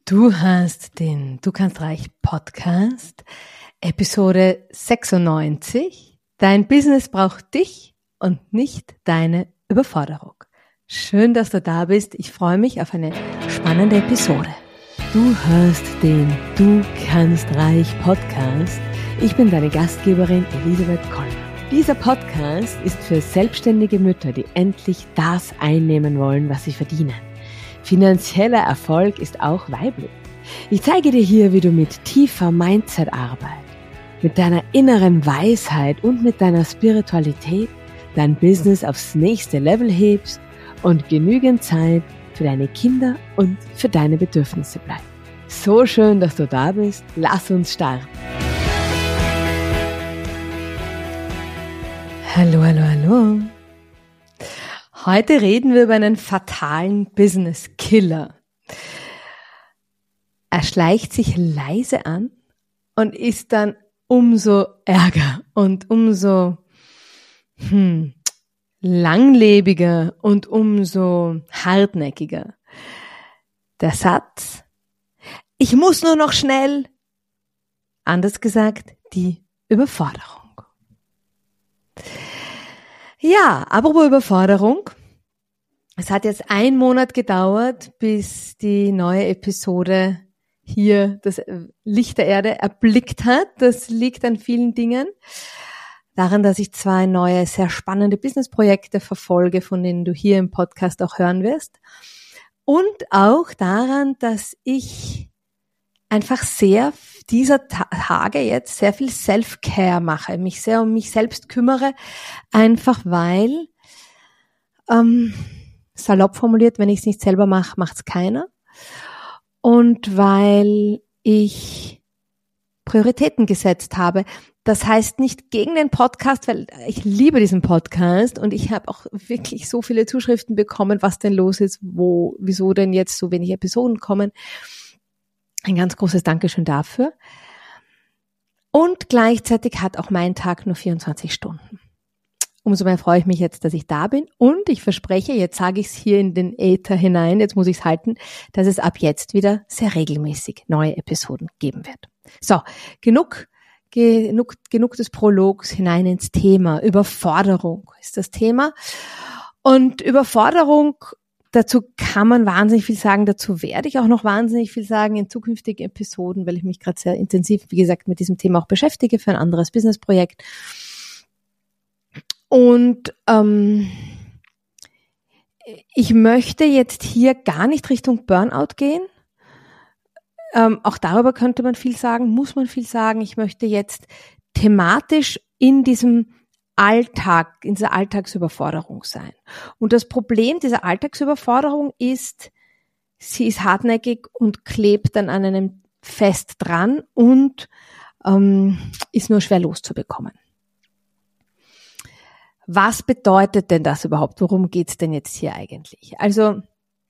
Du hast den Du kannst reich Podcast, Episode 96. Dein Business braucht dich und nicht deine Überforderung. Schön, dass du da bist. Ich freue mich auf eine spannende Episode. Du hörst den Du kannst reich Podcast. Ich bin deine Gastgeberin Elisabeth Kollner. Dieser Podcast ist für selbstständige Mütter, die endlich das einnehmen wollen, was sie verdienen. Finanzieller Erfolg ist auch weiblich. Ich zeige dir hier, wie du mit tiefer Mindset-Arbeit, mit deiner inneren Weisheit und mit deiner Spiritualität dein Business aufs nächste Level hebst und genügend Zeit für deine Kinder und für deine Bedürfnisse bleibt. So schön, dass du da bist. Lass uns starten. Hallo, hallo, hallo. Heute reden wir über einen fatalen Business-Killer. Er schleicht sich leise an und ist dann umso ärger und umso langlebiger und umso hartnäckiger. Der Satz, ich muss nur noch schnell, anders gesagt, die Überforderung. Ja, apropos Überforderung. Es hat jetzt 1 Monat gedauert, bis die neue Episode hier das Licht der Erde erblickt hat. Das liegt an vielen Dingen. Daran, dass ich 2 neue, sehr spannende Businessprojekte verfolge, von denen du hier im Podcast auch hören wirst. Und auch daran, dass ich einfach sehr dieser Tage jetzt sehr viel Self-Care mache, mich sehr um mich selbst kümmere, einfach weil, salopp formuliert, wenn ich es nicht selber mache, macht's keiner. Und weil ich Prioritäten gesetzt habe. Das heißt nicht gegen den Podcast, weil ich liebe diesen Podcast und ich habe auch wirklich so viele Zuschriften bekommen, was denn los ist, wieso denn jetzt so wenig Episoden kommen. Ein ganz großes Dankeschön dafür. Und gleichzeitig hat auch mein Tag nur 24 Stunden. Umso mehr freue ich mich jetzt, dass ich da bin. Und ich verspreche, jetzt sage ich es hier in den Äther hinein, jetzt muss ich es halten, dass es ab jetzt wieder sehr regelmäßig neue Episoden geben wird. So, genug des Prologs hinein ins Thema. Überforderung ist das Thema. Und Überforderung, dazu kann man wahnsinnig viel sagen, dazu werde ich auch noch wahnsinnig viel sagen in zukünftigen Episoden, weil ich mich gerade sehr intensiv, wie gesagt, mit diesem Thema auch beschäftige für ein anderes Businessprojekt. Und ich möchte jetzt hier gar nicht Richtung Burnout gehen. Auch darüber könnte man viel sagen, muss man viel sagen. Ich möchte jetzt thematisch in diesem Alltag, in dieser Alltagsüberforderung sein. Und das Problem dieser Alltagsüberforderung ist, sie ist hartnäckig und klebt dann an einem fest dran und ist nur schwer loszubekommen. Was bedeutet denn das überhaupt? Worum geht's denn jetzt hier eigentlich? Also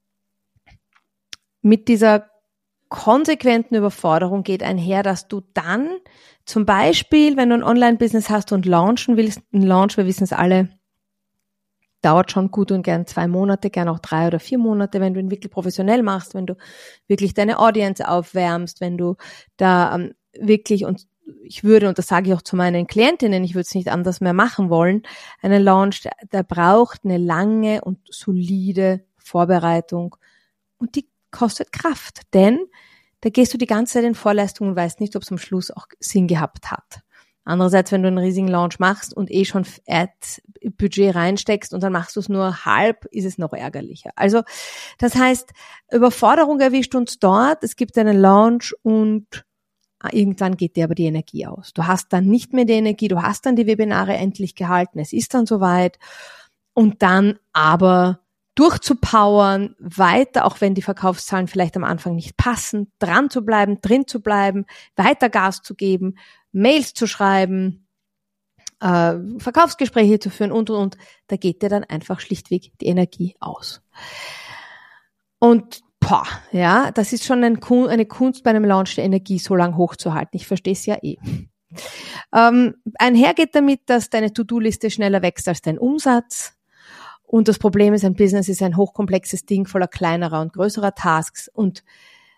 mit dieser konsequenten Überforderung geht einher, dass du dann zum Beispiel, wenn du ein Online-Business hast und launchen willst, ein Launch, wir wissen es alle, dauert schon gut und gern 2 Monate, gern auch 3 oder 4 Monate, wenn du ihn wirklich professionell machst, wenn du wirklich deine Audience aufwärmst, wenn du da wirklich, und ich würde, und das sage ich auch zu meinen Klientinnen, ich würde es nicht anders mehr machen wollen, einen Launch, der braucht eine lange und solide Vorbereitung und die kostet Kraft, denn da gehst du die ganze Zeit in Vorleistung und weißt nicht, ob es am Schluss auch Sinn gehabt hat. Andererseits, wenn du einen riesigen Launch machst und schon Ad-Budget reinsteckst und dann machst du es nur halb, ist es noch ärgerlicher. Also das heißt, Überforderung erwischt uns dort, es gibt einen Launch und irgendwann geht dir aber die Energie aus. Du hast dann nicht mehr die Energie, du hast dann die Webinare endlich gehalten, es ist dann soweit und dann aber durchzupowern, weiter, auch wenn die Verkaufszahlen vielleicht am Anfang nicht passen, dran zu bleiben, drin zu bleiben, weiter Gas zu geben, Mails zu schreiben, Verkaufsgespräche zu führen und. Da geht dir dann einfach schlichtweg die Energie aus. Und ja, das ist schon eine Kunst bei einem Launch, die Energie so lang hochzuhalten. Ich verstehe es ja eh. Einher geht damit, dass deine To-Do-Liste schneller wächst als dein Umsatz. Und das Problem ist, ein Business ist ein hochkomplexes Ding voller kleinerer und größerer Tasks. Und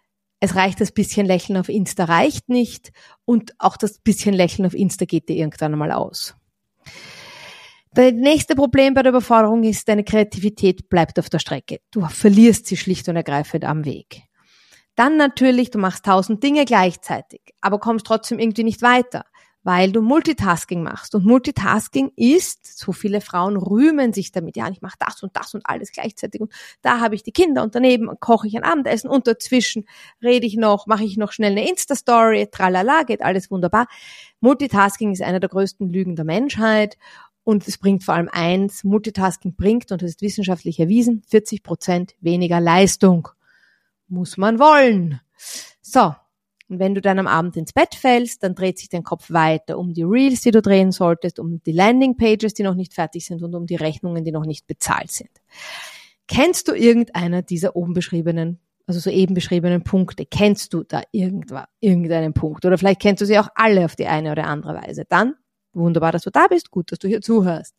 Es reicht, das bisschen Lächeln auf Insta reicht nicht und auch das bisschen Lächeln auf Insta geht dir irgendwann einmal aus. Das nächste Problem bei der Überforderung ist, deine Kreativität bleibt auf der Strecke. Du verlierst sie schlicht und ergreifend am Weg. Dann natürlich, du machst 1000 Dinge gleichzeitig, aber kommst trotzdem irgendwie nicht weiter, weil du Multitasking machst. Und Multitasking ist, so viele Frauen rühmen sich damit, ja, ich mache das und alles gleichzeitig und da habe ich die Kinder und daneben koche ich ein Abendessen und dazwischen mache ich noch schnell eine Insta-Story, tralala, geht alles wunderbar. Multitasking ist eine der größten Lügen der Menschheit und es bringt vor allem eins, Multitasking bringt, und das ist wissenschaftlich erwiesen, 40% weniger Leistung. Muss man wollen. So, und wenn du dann am Abend ins Bett fällst, dann dreht sich dein Kopf weiter um die Reels, die du drehen solltest, um die Landingpages, die noch nicht fertig sind und um die Rechnungen, die noch nicht bezahlt sind. Kennst du irgendeiner dieser oben beschriebenen, also soeben beschriebenen Punkte? Kennst du da irgendeinen Punkt? Oder vielleicht kennst du sie auch alle auf die eine oder andere Weise. Dann wunderbar, dass du da bist, gut, dass du hier zuhörst.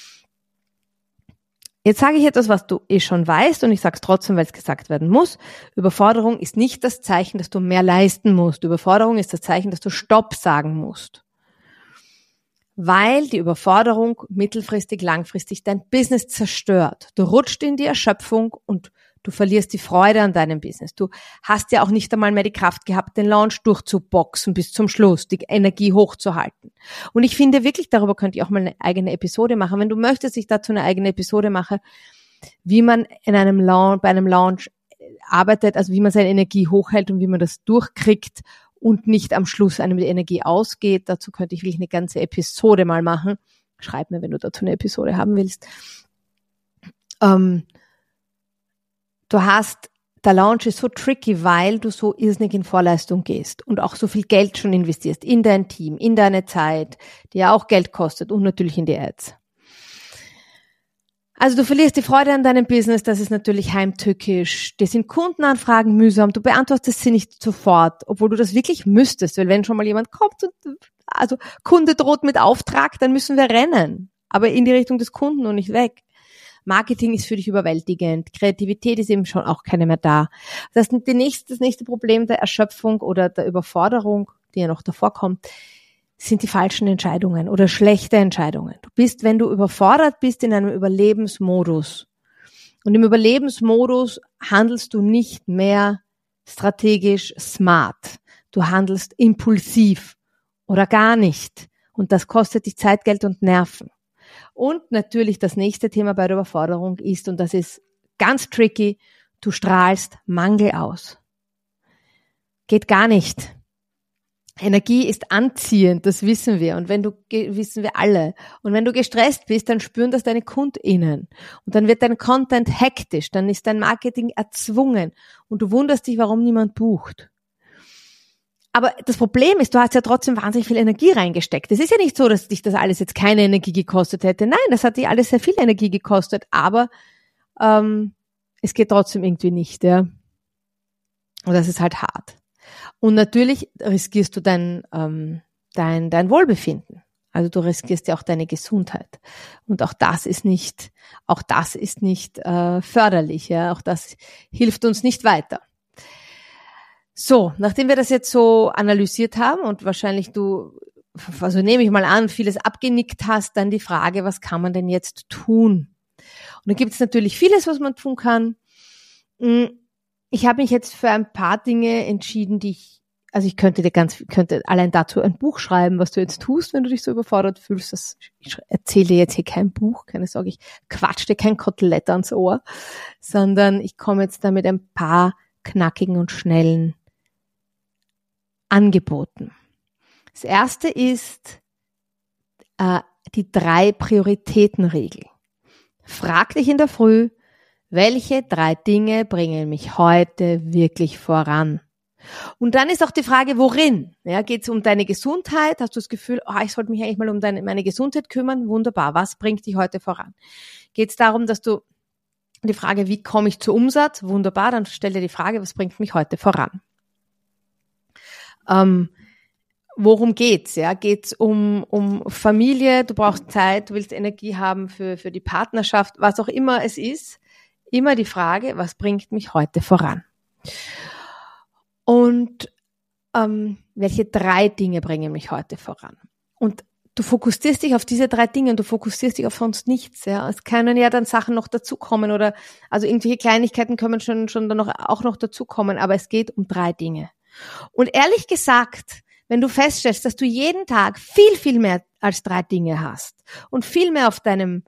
Jetzt sage ich etwas, was du schon weißt, und ich sage es trotzdem, weil es gesagt werden muss. Überforderung ist nicht das Zeichen, dass du mehr leisten musst. Überforderung ist das Zeichen, dass du Stopp sagen musst. Weil die Überforderung mittelfristig, langfristig dein Business zerstört. Du rutscht in die Erschöpfung und du verlierst die Freude an deinem Business. Du hast ja auch nicht einmal mehr die Kraft gehabt, den Launch durchzuboxen bis zum Schluss, die Energie hochzuhalten. Und ich finde wirklich, darüber könnte ich auch mal eine eigene Episode machen. Wenn du möchtest, ich dazu eine eigene Episode mache, wie man bei einem Launch arbeitet, also wie man seine Energie hochhält und wie man das durchkriegt und nicht am Schluss einem die Energie ausgeht. Dazu könnte ich wirklich eine ganze Episode mal machen. Schreib mir, wenn du dazu eine Episode haben willst. Der Launch ist so tricky, weil du so irrsinnig in Vorleistung gehst und auch so viel Geld schon investierst in dein Team, in deine Zeit, die ja auch Geld kostet, und natürlich in die Ads. Also du verlierst die Freude an deinem Business, das ist natürlich heimtückisch. Dir sind Kundenanfragen mühsam, du beantwortest sie nicht sofort, obwohl du das wirklich müsstest, weil wenn schon mal jemand kommt und also Kunde droht mit Auftrag, dann müssen wir rennen, aber in die Richtung des Kunden und nicht weg. Marketing ist für dich überwältigend. Kreativität ist eben schon auch keine mehr da. Das nächste Problem der Erschöpfung oder der Überforderung, die ja noch davor kommt, sind die falschen Entscheidungen oder schlechte Entscheidungen. Du bist, wenn du überfordert bist, in einem Überlebensmodus. Und im Überlebensmodus handelst du nicht mehr strategisch smart. Du handelst impulsiv oder gar nicht. Und das kostet dich Zeit, Geld und Nerven. Und natürlich das nächste Thema bei der Überforderung ist, und das ist ganz tricky, du strahlst Mangel aus. Geht gar nicht. Energie ist anziehend, das wissen wir, und wissen wir alle. Und wenn du gestresst bist, dann spüren das deine KundInnen. Und dann wird dein Content hektisch, dann ist dein Marketing erzwungen und du wunderst dich, warum niemand bucht. Aber das Problem ist, du hast ja trotzdem wahnsinnig viel Energie reingesteckt. Es ist ja nicht so, dass dich das alles jetzt keine Energie gekostet hätte. Nein, das hat dich alles sehr viel Energie gekostet, aber es geht trotzdem irgendwie nicht, ja. Und das ist halt hart. Und natürlich riskierst du dein Wohlbefinden. Also du riskierst ja auch deine Gesundheit. Und auch das ist nicht förderlich, ja. Auch das hilft uns nicht weiter. So, nachdem wir das jetzt so analysiert haben und wahrscheinlich also nehme ich mal an, vieles abgenickt hast, dann die Frage, was kann man denn jetzt tun? Und da gibt es natürlich vieles, was man tun kann. Ich habe mich jetzt für ein paar Dinge entschieden, ich könnte allein dazu ein Buch schreiben, was du jetzt tust, wenn du dich so überfordert fühlst. Ich erzähle dir jetzt hier kein Buch, keine Sorge, ich quatsch dir kein Kotelett ans Ohr, sondern ich komme jetzt da mit ein paar knackigen und schnellen Angeboten. Das erste ist die 3-Prioritäten-Regel. Frag dich in der Früh, welche 3 Dinge bringen mich heute wirklich voran? Und dann ist auch die Frage, worin? Ja, geht es um deine Gesundheit? Hast du das Gefühl, ich sollte mich eigentlich mal um meine Gesundheit kümmern? Wunderbar. Was bringt dich heute voran? Geht es darum, dass du die Frage, wie komme ich zu Umsatz? Wunderbar. Dann stell dir die Frage, was bringt mich heute voran? Worum geht's? Ja, geht's um Familie? Du brauchst Zeit, du willst Energie haben für die Partnerschaft, was auch immer es ist. Immer die Frage, was bringt mich heute voran? Und welche 3 Dinge bringen mich heute voran? Und du fokussierst dich auf diese 3 Dinge und du fokussierst dich auf sonst nichts. Ja, es können ja dann Sachen noch dazukommen oder also irgendwelche Kleinigkeiten können schon dann auch noch dazukommen, aber es geht um 3 Dinge. Und ehrlich gesagt, wenn du feststellst, dass du jeden Tag viel, viel mehr als 3 Dinge hast und viel mehr auf deinem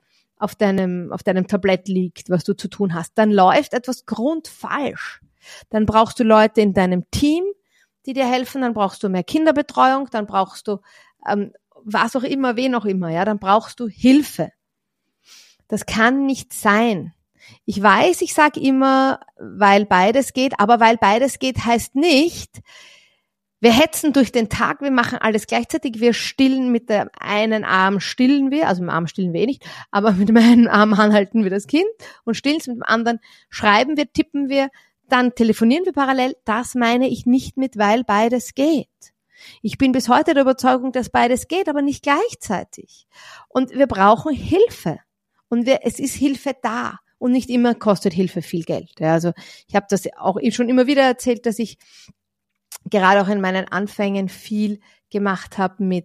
Tablett liegt, was du zu tun hast, dann läuft etwas grundfalsch. Dann brauchst du Leute in deinem Team, die dir helfen, dann brauchst du mehr Kinderbetreuung, dann brauchst du was auch immer, wen auch immer, ja, dann brauchst du Hilfe. Das kann nicht sein. Ich weiß, ich sage immer, weil beides geht, aber weil beides geht, heißt nicht, wir hetzen durch den Tag, wir machen alles gleichzeitig, wir stillen mit dem einen Arm stillen wir, also mit dem Arm stillen wir eh nicht, aber mit dem einen Arm anhalten wir das Kind und stillen es, mit dem anderen schreiben wir, tippen wir, dann telefonieren wir parallel. Das meine ich nicht mit, weil beides geht. Ich bin bis heute der Überzeugung, dass beides geht, aber nicht gleichzeitig. Und wir brauchen Hilfe. Und es ist Hilfe da. Und nicht immer kostet Hilfe viel Geld. Ja, also ich habe das auch schon immer wieder erzählt, dass ich gerade auch in meinen Anfängen viel gemacht habe mit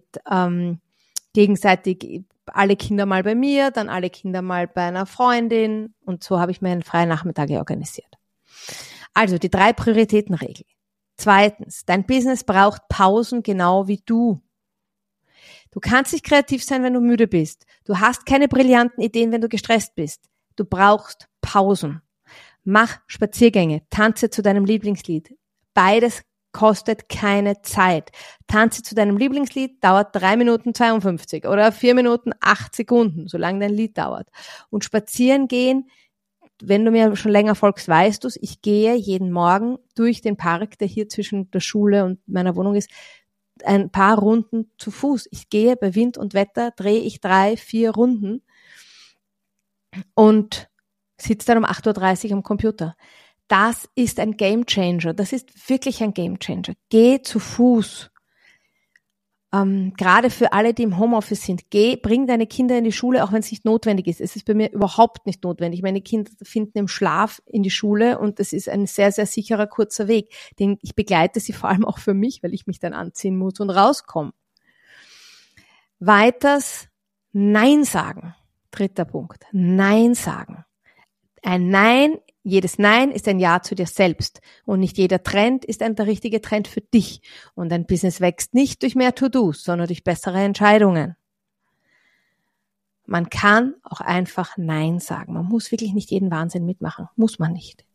gegenseitig alle Kinder mal bei mir, dann alle Kinder mal bei einer Freundin. Und so habe ich mir einen freien Nachmittag organisiert. Also die 3 Prioritätenregel. 2. Dein Business braucht Pausen genau wie du. Du kannst nicht kreativ sein, wenn du müde bist. Du hast keine brillanten Ideen, wenn du gestresst bist. Du brauchst Pausen. Mach Spaziergänge, tanze zu deinem Lieblingslied. Beides kostet keine Zeit. Tanze zu deinem Lieblingslied dauert 3 Minuten 52 oder 4 Minuten 8 Sekunden, solange dein Lied dauert. Und spazieren gehen, wenn du mir schon länger folgst, weißt du es, ich gehe jeden Morgen durch den Park, der hier zwischen der Schule und meiner Wohnung ist, ein paar Runden zu Fuß. Ich gehe bei Wind und Wetter, drehe ich 3, 4 Runden und sitze dann um 8:30 Uhr am Computer. Das ist ein Gamechanger. Das ist wirklich ein Gamechanger. Geh zu Fuß. Gerade für alle, die im Homeoffice sind, bring deine Kinder in die Schule, auch wenn es nicht notwendig ist. Es ist bei mir überhaupt nicht notwendig. Meine Kinder finden im Schlaf in die Schule und es ist ein sehr, sehr sicherer, kurzer Weg. Den ich begleite sie vor allem auch für mich, weil ich mich dann anziehen muss und rauskomme. Weiters, Nein sagen. 3. Punkt. Nein sagen. Ein Nein, jedes Nein ist ein Ja zu dir selbst. Und nicht jeder Trend ist der richtige Trend für dich. Und dein Business wächst nicht durch mehr To-Dos, sondern durch bessere Entscheidungen. Man kann auch einfach Nein sagen. Man muss wirklich nicht jeden Wahnsinn mitmachen. Muss man nicht.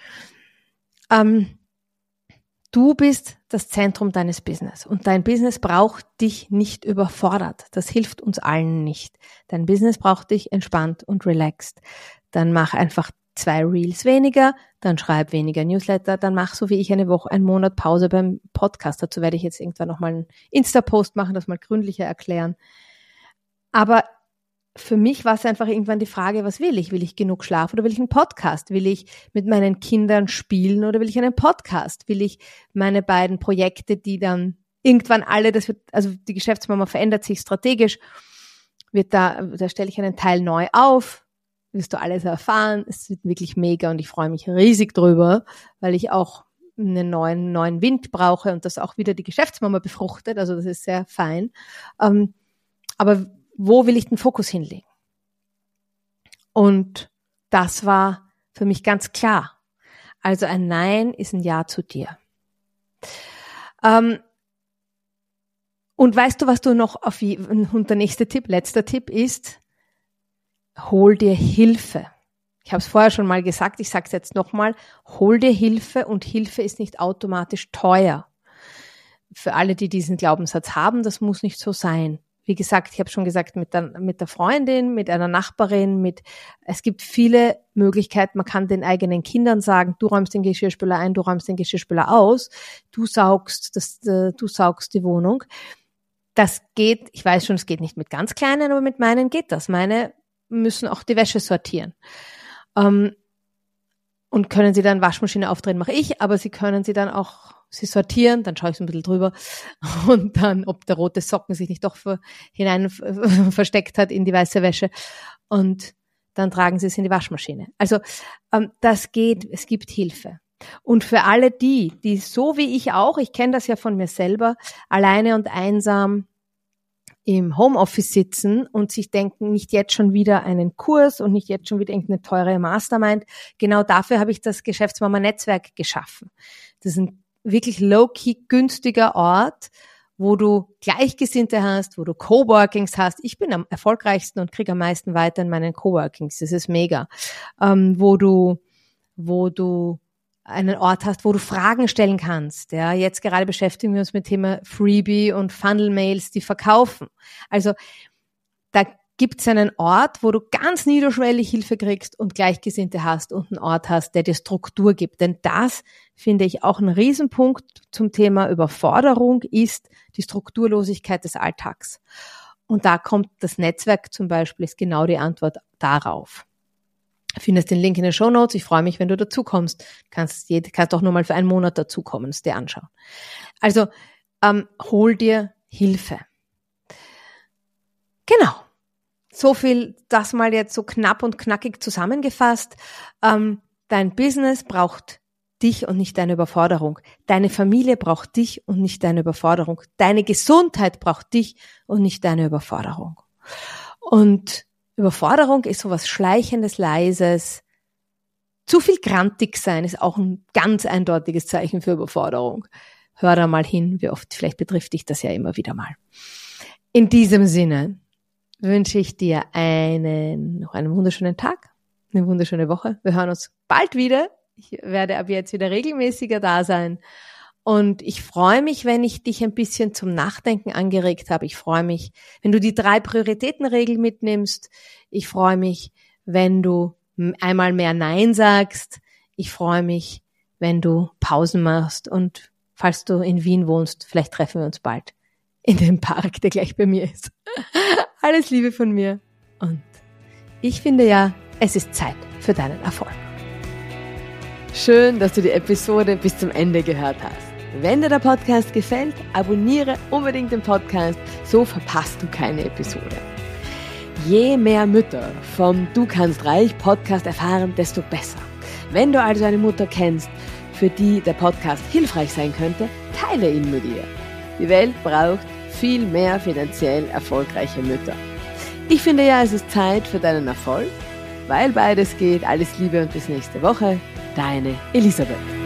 Du bist das Zentrum deines Business. Und dein Business braucht dich nicht überfordert. Das hilft uns allen nicht. Dein Business braucht dich entspannt und relaxed. Dann mach einfach 2 Reels weniger, dann schreib weniger Newsletter, dann mach so wie ich einen Monat Pause beim Podcast. Dazu werde ich jetzt irgendwann nochmal einen Insta-Post machen, das mal gründlicher erklären. Aber für mich war es einfach irgendwann die Frage, was will ich? Will ich genug Schlaf oder will ich einen Podcast? Will ich mit meinen Kindern spielen oder will ich einen Podcast? Will ich meine beiden Projekte, die dann irgendwann alle, also die Geschäftsmama verändert sich strategisch, da stelle ich einen Teil neu auf, wirst du alles erfahren. Es wird wirklich mega und ich freue mich riesig drüber, weil ich auch einen neuen Wind brauche und das auch wieder die Geschäftsmama befruchtet. Also das ist sehr fein. Aber wo will ich den Fokus hinlegen? Und das war für mich ganz klar. Also ein Nein ist ein Ja zu dir. Und weißt du, was du noch und der letzter Tipp ist, hol dir Hilfe. Ich habe es vorher schon mal gesagt, ich sage es jetzt nochmal, hol dir Hilfe und Hilfe ist nicht automatisch teuer. Für alle, die diesen Glaubenssatz haben, das muss nicht so sein. Wie gesagt, ich habe schon gesagt, mit der Freundin, mit einer Nachbarin, es gibt viele Möglichkeiten. Man kann den eigenen Kindern sagen, du räumst den Geschirrspüler ein, du räumst den Geschirrspüler aus, du saugst die Wohnung. Das geht, ich weiß schon, es geht nicht mit ganz Kleinen, aber mit meinen geht das. Meine müssen auch die Wäsche sortieren. Und können sie dann Waschmaschine aufdrehen, mache ich, aber sie können sie dann auch, sie sortieren, dann schaue ich so ein bisschen drüber und dann, ob der rote Socken sich nicht doch hinein versteckt hat in die weiße Wäsche und dann tragen sie es in die Waschmaschine. Also das geht, es gibt Hilfe. Und für alle die so wie ich auch, ich kenne das ja von mir selber, alleine und einsam im Homeoffice sitzen und sich denken, nicht jetzt schon wieder einen Kurs und nicht jetzt schon wieder irgendeine teure Mastermind. Genau dafür habe ich das Geschäftsmama-Netzwerk geschaffen. Das ist ein wirklich low-key günstiger Ort, wo du Gleichgesinnte hast, wo du Coworkings hast. Ich bin am erfolgreichsten und kriege am meisten weiter in meinen Coworkings. Das ist mega. Wo du einen Ort hast, wo du Fragen stellen kannst. Ja, jetzt gerade beschäftigen wir uns mit dem Thema Freebie und Funnel-Mails, die verkaufen. Also da gibt's einen Ort, wo du ganz niederschwellig Hilfe kriegst und Gleichgesinnte hast und einen Ort hast, der dir Struktur gibt. Denn das finde ich auch ein Riesenpunkt zum Thema Überforderung ist die Strukturlosigkeit des Alltags. Und da kommt das Netzwerk zum Beispiel, ist genau die Antwort darauf. Findest den Link in den Shownotes. Ich freue mich, wenn du dazukommst. Kannst auch nur mal für einen Monat dazukommen, es dir anschauen. Also hol dir Hilfe. Genau. So viel, das mal jetzt so knapp und knackig zusammengefasst. Dein Business braucht dich und nicht deine Überforderung. Deine Familie braucht dich und nicht deine Überforderung. Deine Gesundheit braucht dich und nicht deine Überforderung. Und Überforderung ist sowas Schleichendes, Leises. Zu viel grantig sein ist auch ein ganz eindeutiges Zeichen für Überforderung. Hör da mal hin, wie oft, vielleicht betrifft dich das ja immer wieder mal. In diesem Sinne wünsche ich dir noch einen wunderschönen Tag, eine wunderschöne Woche. Wir hören uns bald wieder. Ich werde ab jetzt wieder regelmäßiger da sein. Und ich freue mich, wenn ich dich ein bisschen zum Nachdenken angeregt habe. Ich freue mich, wenn du die 3 Prioritätenregel mitnimmst. Ich freue mich, wenn du einmal mehr Nein sagst. Ich freue mich, wenn du Pausen machst. Und falls du in Wien wohnst, vielleicht treffen wir uns bald in dem Park, der gleich bei mir ist. Alles Liebe von mir. Und ich finde ja, es ist Zeit für deinen Erfolg. Schön, dass du die Episode bis zum Ende gehört hast. Wenn dir der Podcast gefällt, abonniere unbedingt den Podcast, so verpasst du keine Episode. Je mehr Mütter vom Du kannst reich Podcast erfahren, desto besser. Wenn du also eine Mutter kennst, für die der Podcast hilfreich sein könnte, teile ihn mit ihr. Die Welt braucht viel mehr finanziell erfolgreiche Mütter. Ich finde ja, es ist Zeit für deinen Erfolg, weil beides geht. Alles Liebe und bis nächste Woche. Deine Elisabeth.